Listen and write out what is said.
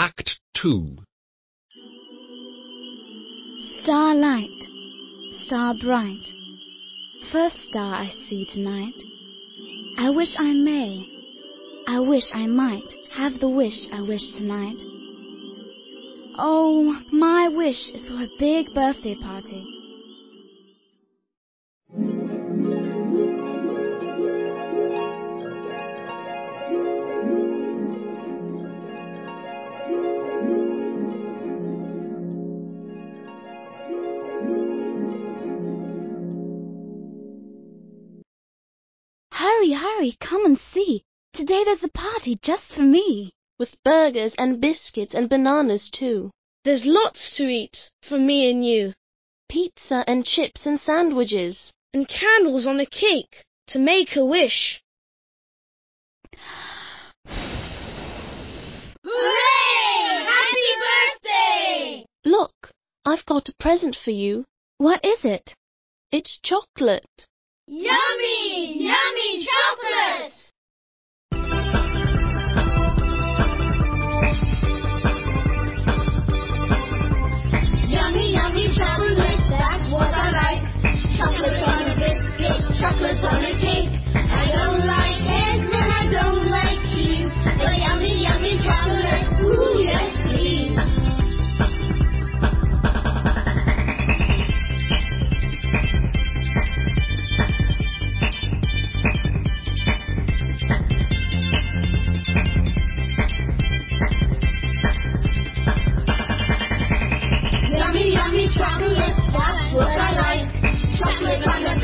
Act 2. Starlight, star bright, first star I see tonight. I wish I may, I wish I might have the wish I wish tonight. Oh, my wish is for a big birthday party. Hurry, hurry, come and see. Today there's a party just for me. With burgers and biscuits and bananas too. There's lots to eat for me and you. Pizza and chips and sandwiches. And candles on a cake to make a wish. Hooray! Happy birthday! Look, I've got a present for you. What is it? It's chocolate. Yummy! Yummy chocolate! Yummy, yummy chocolate, that's what I like. Chocolate on a biscuit, chocolate on a cake. I don't like eggs and I don't like cheese, but yummy, yummy chocolate, ooh, yes please. Yummy, yummy chocolate, that's what I like. Chocolate on the